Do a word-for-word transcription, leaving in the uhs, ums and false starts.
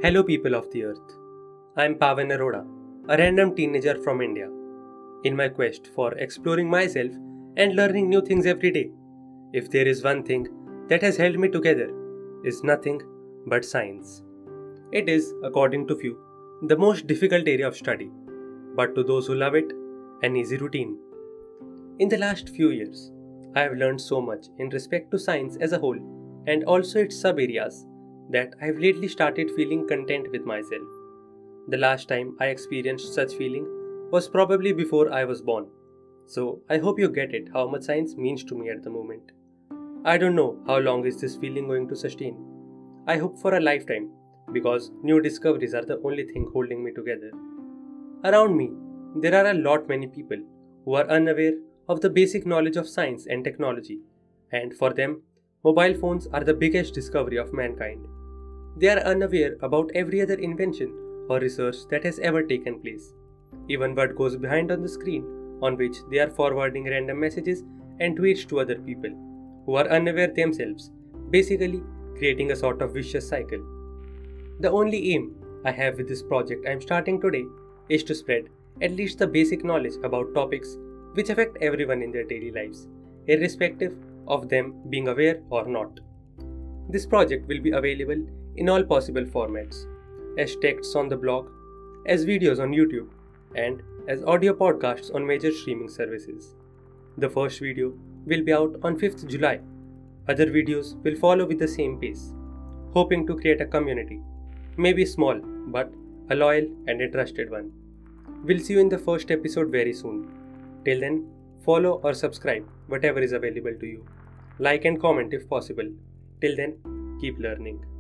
Hello, people of the earth. I am Pavan Arora, a random teenager from India, in my quest for exploring myself and learning new things every day. If there is one thing that has held me together, is nothing but science. It is, according to few, the most difficult area of study, but to those who love it, an easy routine. In the last few years, I have learned so much in respect to science as a whole and also its sub areas that I have lately started feeling content with myself. The last time I experienced such feeling was probably before I was born. So I hope you get it how much science means to me at the moment. I don't know how long is this feeling going to sustain. I hope for a lifetime because new discoveries are the only thing holding me together. Around me, there are a lot many people who are unaware of the basic knowledge of science and technology, and for them, mobile phones are the biggest discovery of mankind. They are unaware about every other invention or research that has ever taken place, even what goes behind on the screen on which they are forwarding random messages and tweets to other people who are unaware themselves, basically creating a sort of vicious cycle. The only aim I have with this project I am starting today is to spread at least the basic knowledge about topics which affect everyone in their daily lives, irrespective of them being aware or not. This project will be available in all possible formats, as texts on the blog, as videos on YouTube, and as audio podcasts on major streaming services. The first video will be out on fifth July. Other videos will follow with the same pace, hoping to create a community, maybe small, but a loyal and a trusted one. We'll see you in the first episode very soon. Till then, follow or subscribe whatever is available to you. Like and comment if possible. Till then, keep learning.